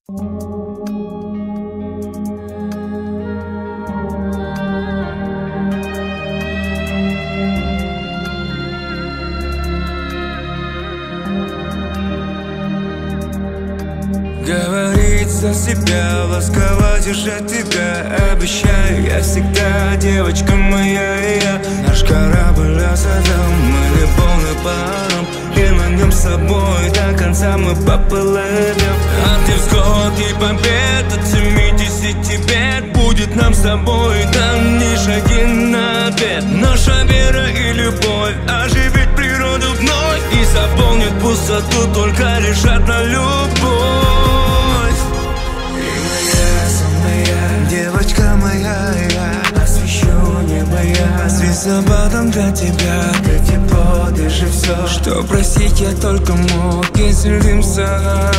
Говорить за себя, ласково держать тебя. Обещаю, я всегда, девочка моя и я. Наш корабль осадом, мы не полный паром, и на нем с собой до конца мы поплывем. От невзгод и побед, от 70 бед будет нам с тобой дан лишь один ответ. Наша вера и любовь оживит природу вновь и заполнит пустоту только лишь одна любовь. Девочка моя, я освещу небо, я звездопадом для тебя. Ты тепло, ты же все, что просить я только мог, если дымся.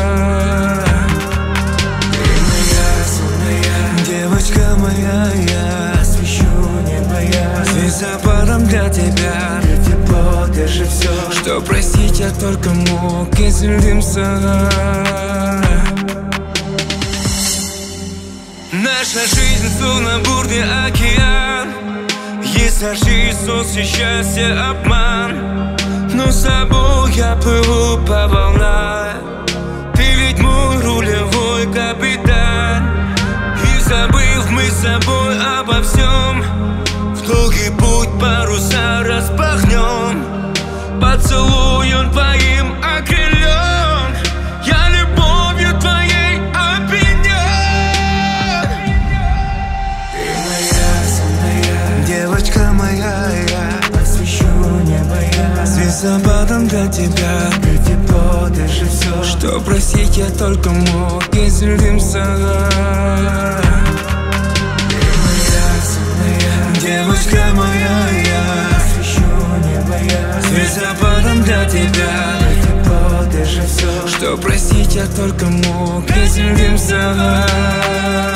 Ты моя, сонная, девочка моя, я освещу небо, я звездопадом для тебя. Ты тепло, ты же все, что просить я только мог, если дымся. Наша жизнь словно бурный океан. Есть ложь, сон, счастье, обман. Но с тобой я плыву по волнам. Ты ведь мой рулевой капитан. И забыв мы с тобой обо всем, в долгий путь паруса распахнем. Поцелуем твоим окрылен, я любовью твоей опьянен. Девочка моя, я освещу небо, я звездопадом для тебя. Ты тепло, ты же все, что просить я только мог, если дымся. Ты моя, сонная, девочка моя, я освещу небо, я звездопадом для тебя. Ты тепло, ты же все, что просить я только мог, если дымся.